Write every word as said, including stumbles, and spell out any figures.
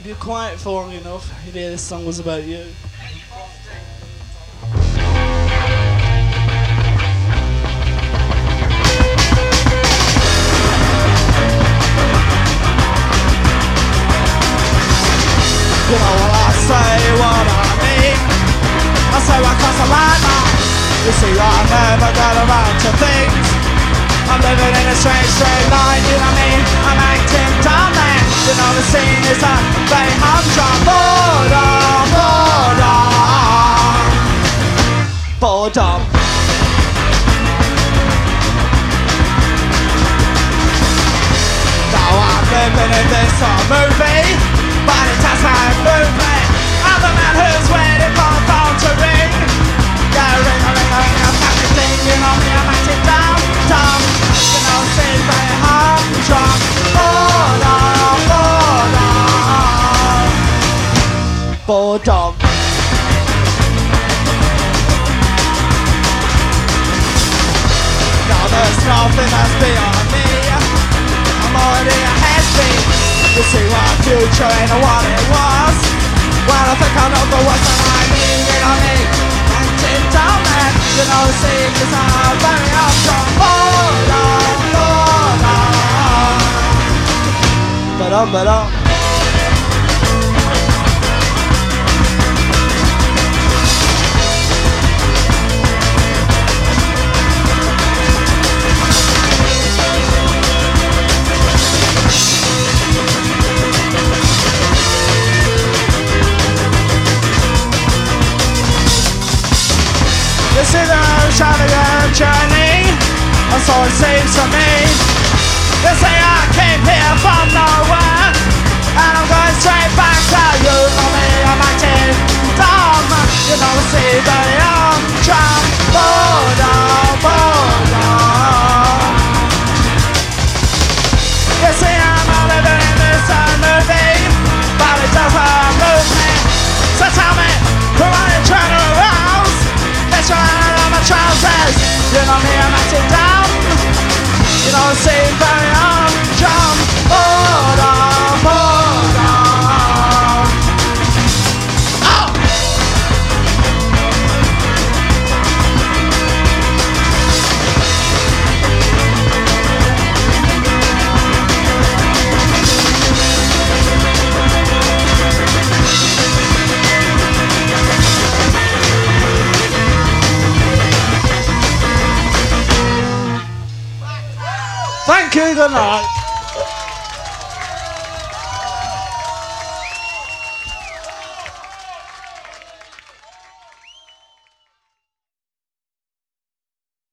If you're quiet for long enough, you'd hear this song was about you. You know what I say, what I mean. I say what cause I like that. You see, I never got around to things. I'm living in a strange, straight line, you know what I mean? I'm acting dumb then. You know the scene is a very humdrum. Boredom, boredom, boredom. Now I'm living in this uh, movie, but it doesn't move me. I'm the man who's waiting for the phone to ring. Yeah, ring a ring a ring a fucking thing. You know me, I'm acting dumb, dumb. You know, see very humdrum. Boredom, boredom, boredom. Now there's nothing that's beyond me. I'm already a has-been. You see my future ain't what it was. Well, I think I know the worst that I mean. You know me, acting dumb man. You know, see, cause I'm very upstrong. Boredom, boredom. Ba-dum, ba-dum. You see the extravagant journey, and so it seems to me. You say I came here from nowhere, and I'm going straight back to you. Know me, I'm acting dumb. You know I see the young drum. Boredom, boredom. You see I'm a living in this uh, movie, but it doesn't move me. So tell me, who are you trying to arouse? That's right, I my trousers. You know me, I'm acting dumb. You know, I see very young drum. Boredom, boredom. Oh! Thank you, good night.